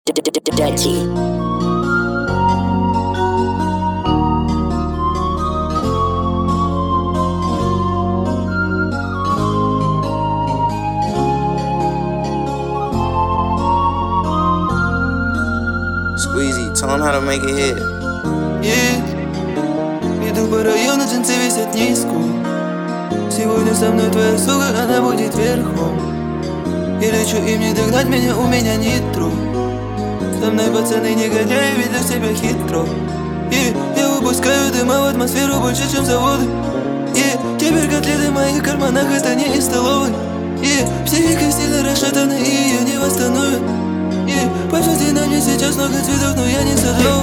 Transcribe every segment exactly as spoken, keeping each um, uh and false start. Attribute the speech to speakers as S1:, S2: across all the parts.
S1: Dirty.
S2: Squeezy, tell him how to make it hit.
S3: Yeah. Иду по району, джинсы висят низко. Сегодня со мной твоя сука, она будет верхом. Я лечу им не догнать меня, у меня нитро. Со мной пацаны негодяи, ведут себя хитро. Yeah. Я выпускаю дыма в атмосферу больше, чем заводы. Yeah. Теперь котлеты в моих карманах, это не из столовой. Yeah. Психика сильно расшатана, и ее не восстановят. Yeah. По сути, на мне сейчас много цветов, но я не садовый.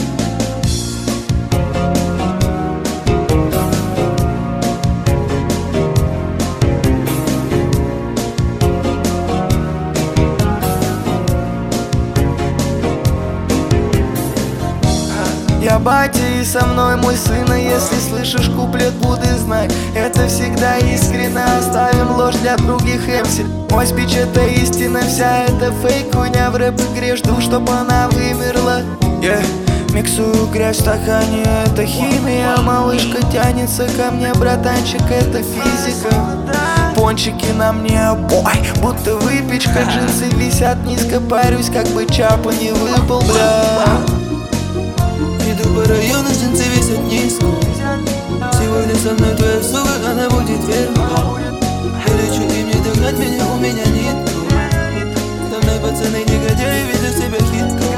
S4: Я батя и со мной мой сын, а если слышишь куплет, буду знать, это всегда искренне, оставим ложь для других эмси. Мой спич это истина, вся это фейк, хуйня в рэп-игре, жду, чтоб она вымерла. Yeah. Миксую грязь в стакане, это химия, малышка тянется ко мне, братанчик, это физика. Пончики на мне, бой, будто выпечка, джинсы висят низко, парюсь, как бы чапа не выпал, бля.
S3: Иду по району, джинсы висят низко. Сегодня со мной твоя сука, она будет верхом. Я лечу им не догнать меня, у меня нет. Со мной пацаны негодяи, ведут себя хитро.